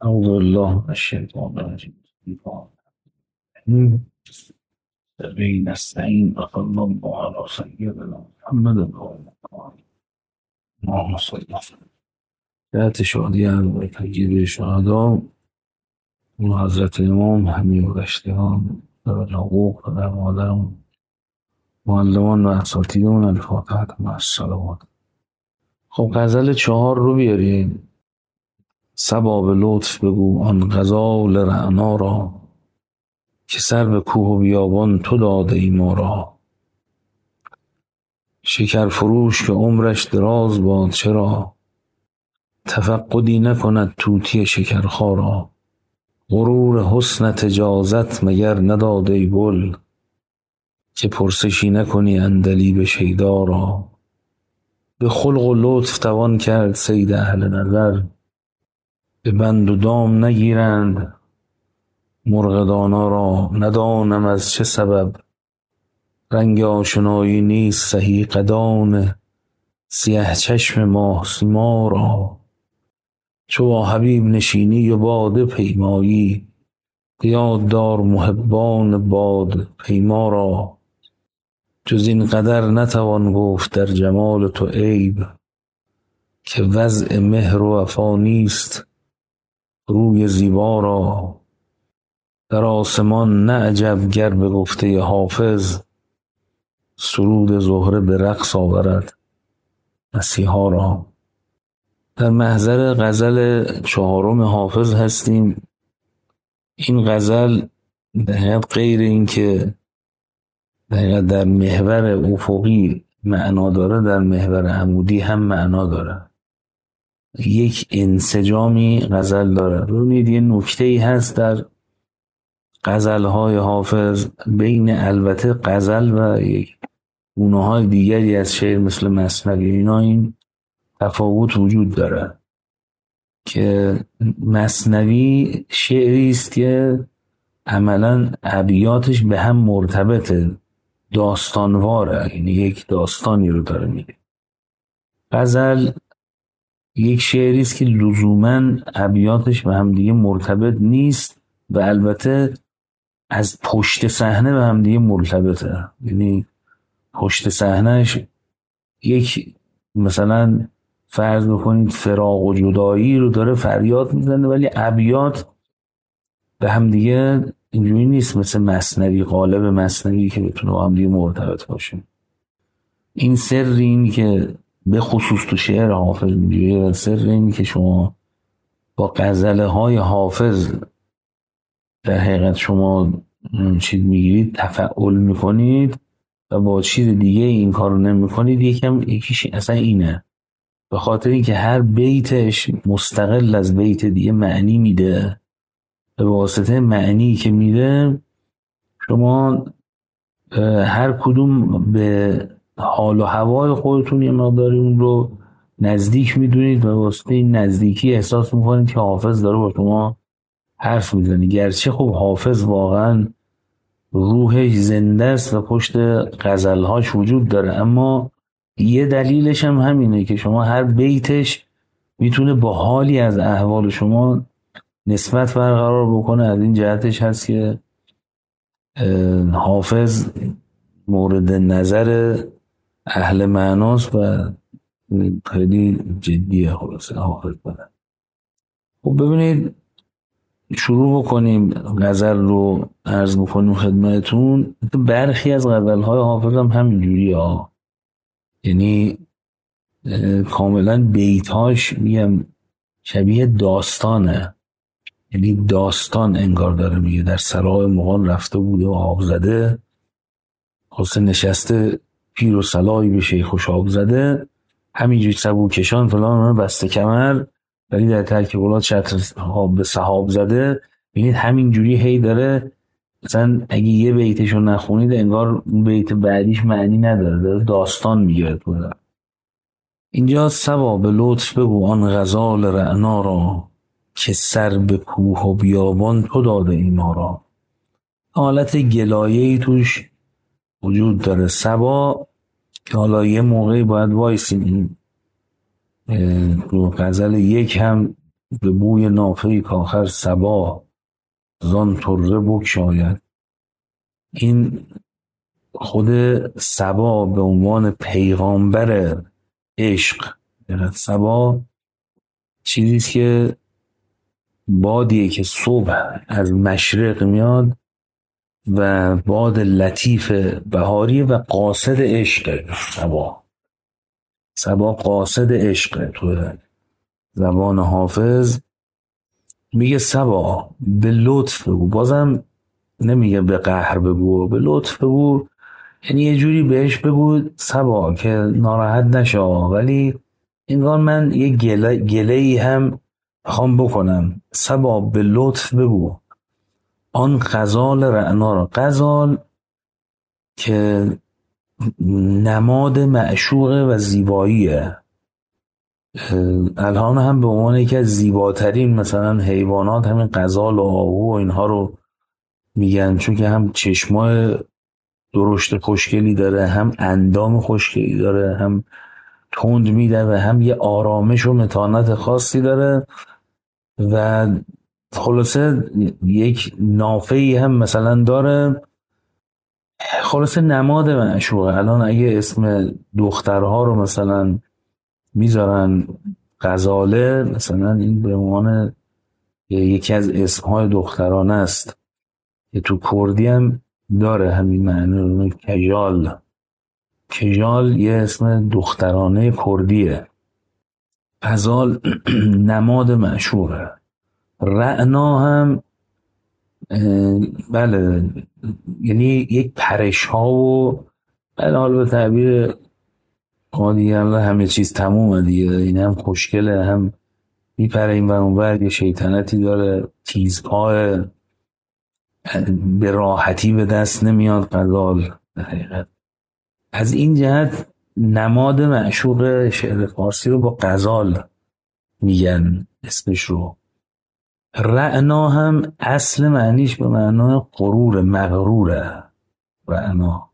أعوذ بالله من الشيطان الرجيم. الرحيم. بين نستعين وصلى الله على سيدنا محمد وعلى آله. اللهم صل وسلم. ذات شادیان و تجیب شهدا و حضرت امام همین و اشتهان در حقوق و در مادرم معلمان و اساتیدون الفاتحه مع الصلوات. خب غزل 4 رو بیاریم. صبا به لطف بگو آن غزال رعنا را، که سر به کوه و بیابان تو داده ای ما را. شکر فروش که عمرش دراز باد، چرا تفقدی نکند طوطی شکرخا را. غرور حسنت اجازت مگر نداده ای گل، که پرسشی نکنی عندلیب شیدا را. به خلق و لطف توان کرد صید اهل نظر، به بند و دام نگیرند مرغ دانا را. ندانم از چه سبب رنگ آشنایی نیست سهی قدان سیه چشم ماه را. چو با حبیب نشینی و باده پیمایی، یاد دار محبان باد پیما را. جز این قدر نتوان گفت در جمال تو عیب، که وضع مهر و وفا نیست روی زیبا را. در آسمان نه عجب گر به گفته حافظ، سرود زهره به رقص آورد مسیحا را. در محضر غزل 4 حافظ هستیم. این غزل در غیر این که در محور افقی معنا داره، در محور عمودی هم معنا داره. یک انسجامی غزل داره. ببینید یه نکته‌ای هست در غزل‌های حافظ، بین البته غزل و یک گونه‌های دیگری از شعر مثل مثنوی اینا این تفاوت وجود داره که مثنوی شعری است که عملاً ابیاتش به هم مرتبطه، داستانواره، یعنی یک داستانی رو داره میگه. غزل یک شعری است که لزوماً ابیاتش به هم دیگه مرتبط نیست و البته از پشت صحنه به هم دیگه مرتبطه. یعنی پشت صحنهش یک مثلا فرض بکنید فراق و جدایی رو داره فریاد میزنه، ولی ابیات به هم دیگه اینجوری نیست مثل مثنوی، قالب مثنوی که بتونه با هم دیگه مرتبط باشه. این سر این که به خصوص تو شعر حافظ میگه، سر این که شما با غزله های حافظ در حقیقت شما چیز میگیرید، تفاعل میکنید و با چیز دیگه این کار رو نمی کنید، یکیش اصلا اینه، به خاطر اینکه هر بیتش مستقل از بیت دیگه معنی میده. به واسطه معنی که میده شما هر کدوم به حال و هوای خودتون یه مقداری اون رو نزدیک میدونید و واسطه این نزدیکی احساس میکنید که حافظ داره با شما حرف میزنه. گرچه خب حافظ واقعا روحش زنده است و پشت غزلهاش وجود داره، اما یه دلیلش هم همینه که شما هر بیتش میتونه با حالی از احوال شما نسبت برقرار بکنه. از این جهتش هست که حافظ مورد نظر اهل معناست و خیلی جدیه. خلاصه حافظ بده. خب ببینید شروع بکنیم غزل رو عرض بکنیم خدمتون. برخی از غزل‌های حافظ هم همینجوری ها، یعنی کاملا بیتاش میگم شبیه داستانه، یعنی داستان انگار داره میگه. در سرای مغان رفته بوده و آب زده، خلاصه نشسته پیر و صلایی به شیخ و شاب زده، همینجوری سبو کشان فلان بسته کمر، ولی در ترک بلاد چتر به صحاب زده. ببینید همینجوری هی داره، مثلا اگه یه بیتشو نخونید انگار اون بیت بعدیش معنی نداره، داره داستان میگه. اینجا صبا به لطف بگو آن غزال رعنا را، که سر به کوه و بیابان تو داده ای ما را. حالت گلایه‌ای توش وجود داره. صبا که حالا یه موقعی باید وایسیم این رو غزل 1 هم به بوی نافه کاخر صبا زان طره بگشاید. این خود صبا به عنوان پیغامبر عشق، صبا چیزیست که بادیه که صبح از مشرق میاد و باد لطیف بهاری و قاصد عشق. صبا قاصد عشق. تو زبان حافظ میگه صبا به لطف بگو، بازم نمیگه به قهر بگو، به لطف بگو، یعنی یه جوری بهش بگو صبا که ناراحت نشه، ولی انگار من یه گله‌ای هم خوام بکنم. صبا به لطف بگو آن غزال رعنا را. غزال که نماد معشوقه و زیباییه، الان هم به عنوان یکی از زیباترین مثلا حیوانات همین غزال و آهو و اینها رو میگن، چون که هم چشمای درشت خوشگلی داره، هم اندام خوشگلی داره، هم تند میده و هم یه آرامش و متانت خاصی داره و خلاصه یک نافه‌ای هم مثلا داره. خلاصه نماد معشوقه. الان اگه اسم دخترها رو مثلا میذارن غزاله، مثلا این به عنوان یکی از اسمهای دخترانه است که تو کردی هم داره همین معنی. کجال، کجال یه اسم دخترانه کردیه. غزال نماد معشوقه. رعنا هم بله، یعنی یک پرش ها و بله، حالا به تعبیر ما دیگه همه چیز تمومه دیگه، این هم خوشگله، هم میپره این ور یه شیطنتی داره، تیزپاه، به راحتی به دست نمیاد غزال. حقیقت از این جهت نماد معشوق شعر فارسی رو با غزال میگن اسمش رو. رعنا هم اصل معنیش به معنای غرور، مغروره رعنا،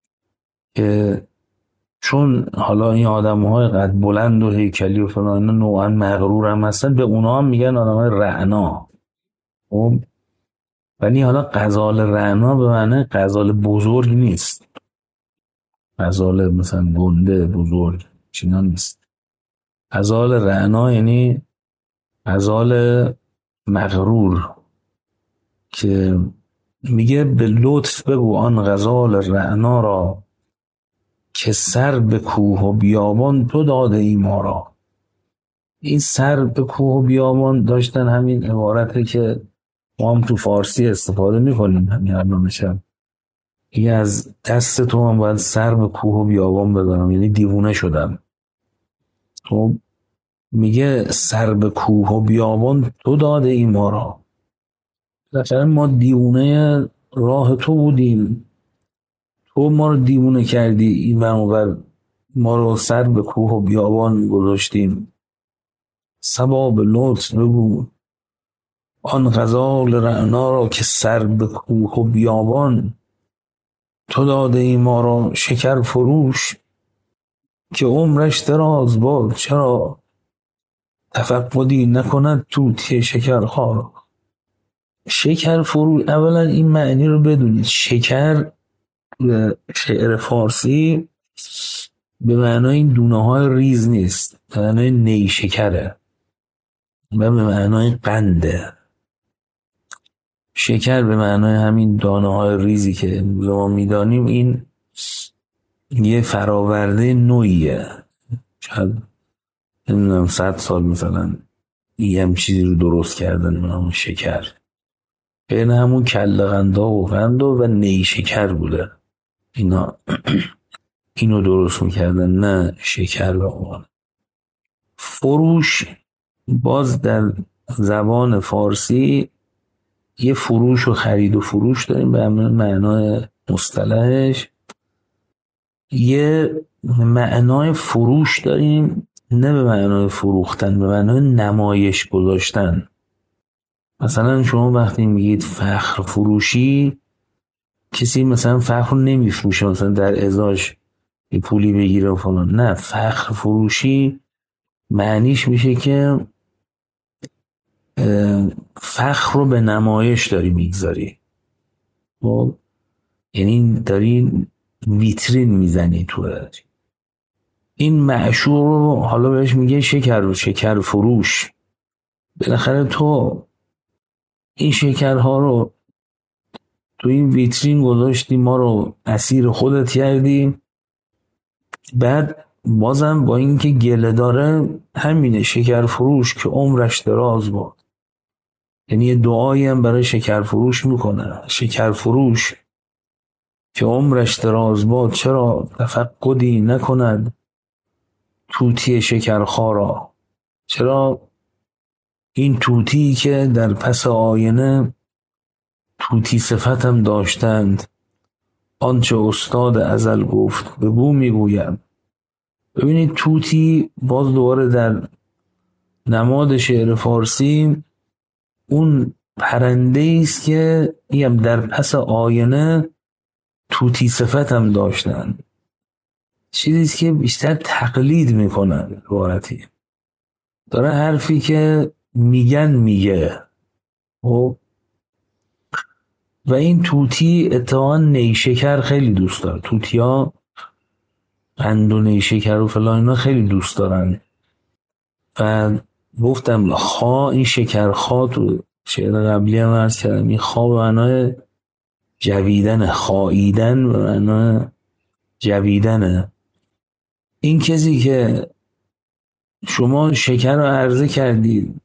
که چون حالا این آدم های قد بلند و هیکلی و فلان نوعا مغرور هم هستن، به اونا هم میگن آدم های رعنا. خب ولی حالا غزال رعنا به معنی غزال بزرگ نیست، غزال مثلا گنده بزرگ چینا نیست. غزال رعنا یعنی غزال مغرور، که میگه به لطف بگو آن غزال رعنا را که سر به کوه و بیابان تو داده ای ما را. این سر به کوه و بیابان داشتن همین عبارته که ما هم تو فارسی استفاده میکنیم همین الان شب. این از دست تو من باید سر به کوه و بیابان بذارم، یعنی دیوونه شدم. خب میگه سر به کوه و بیابان تو داده ای ما را، مثلا ما دیوونه راه تو بودیم، تو ما رو دیوونه کردی، این منور ما رو سر به کوه و بیابان گذاشتیم. صبا به لطف بگو آن غزال رعنا را که سر به کوه و بیابان تو داده ای ما را. شکر فروش که عمرش دراز باد چرا تفقدی نکند توتی شکرخوارا. شکر فروش، اولا این معنی رو بدونید، شکر شعر فارسی به معنای این دونه های ریز نیست، به معنای نیشکره و به معنای قنده. شکر به معنای همین دانه های ریزی که ما میدانیم، این یه فراورده نوعیه، شاید نمیدونم 100 سال مثلا یه هم چیزی رو درست کردن به نام شکر، بین همون کله قندا و قندو و نیشکر بوده، اینا اینو درست میکردن، نه شکر و اون. فروش باز در زبان فارسی یه فروش و خرید و فروش داریم به معنای مصطلحش، یه معنای فروش داریم نه به معنای فروختن، به معنای نمایش گذاشتن. مثلا شما وقتی میگید فخر فروشی، کسی مثلا فخر رو نمیفروشه مثلا در ازاش یه پولی بگیره و فلان، نه، فخر فروشی معنیش میشه که فخر رو به نمایش داری میگذاری. خب یعنی داری ویترین میزنی تو این معشوق رو، حالا بهش میگه شکر فروش. بالاخره تو این شکرها رو تو این ویترین گذاشتی، ما رو اسیر خودت کردی. بعد بازم با اینکه گله داره، همینه شکر فروش که عمرش دراز باد. یعنی یه دعایی هم برای شکر فروش میکنه. شکر فروش که عمرش دراز باد، چرا تفقدی نکند طوطی شکرخارا. چرا این طوطی که در پس آینه طوطی صفتم داشتند، آنچه استاد ازل گفت به بو میگویم. ببینید طوطی باز دوباره در نماد شعر فارسی اون پرنده است که میگم در پس آینه طوطی صفتم داشتند. چیزی که بیشتر تقلید میکنن، عبارتی داره حرفی که میگن میگه. و این طوطی اتفاقا نیشکر خیلی دوست داره. طوطی‌ها قند و نیشکر و فلان اینا خیلی دوست دارن. و گفتم این شکرخا تو شعر قبلی هم عرض کردم، این خا به معنای جویدن، خاییدن به معنای جویدنه. این کسی که شما شکر رو عرضه کردید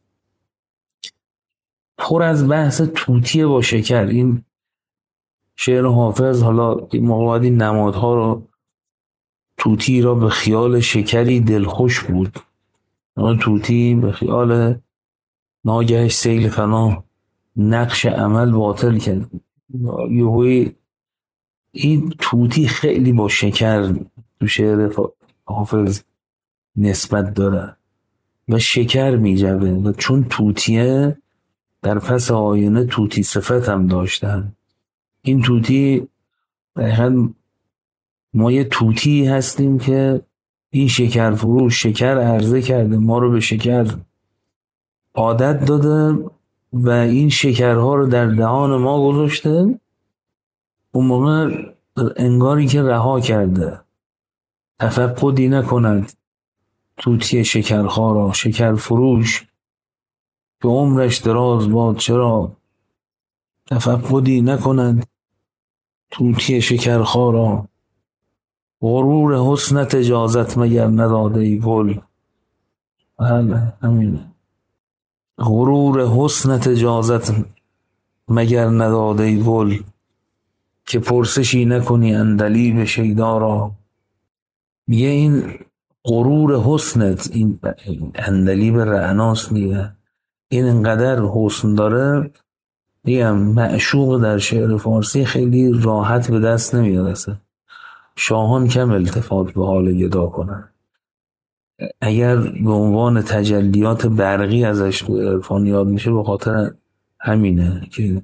پر از بحث توتی با شکر. این شعر حافظ حالا موقعی این نمادها رو، توتی را به خیال شکری دلخوش بود، توتی به خیال ناگهش سیل فنا نقش عمل باطل کرد. یهوی این توتی خیلی با شکر تو شعر حافظ نسبت داره و شکر می جوه. و چون توتیه در پس آینه توتی صفت هم داشتن. این توتی دقیقا ما یه توتی هستیم که این شکر فروش شکر عرضه کرده، ما رو به شکر عادت داده و این شکرها رو در دهان ما گذاشته. اون موقع انگاری که رها کرده، تفقدی نکند توتی شکرخارا. شکر فروش که عمرش دراز باد، چرا تفقدی نکند طوطی شکرخارا. غرور حسنت اجازت مگر نداده ای گل. بله همینه. غرور حسنت اجازت مگر نداده ای گل، که پرسشی نکنی عندلیب شیدا را. میگه این غرور حسنت، این عندلیب رعناست، میگه این انقدر حسن داره. میگم معشوق در شعر فارسی خیلی راحت به دست نمیرسه. شاهان کم التفات به حال گدا کنن. اگر به عنوان تجلیات برقی ازش تو عرفان یاد میشه، به خاطر همینه که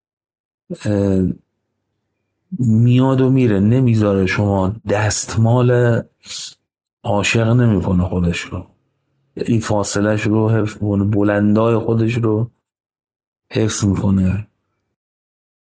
میاد و میره، نمیذاره شما دستمال عاشق نمیکنه خودش رو. این فاصلش رو حفظ کنه، بلندای خودش رو حفظ میکنه.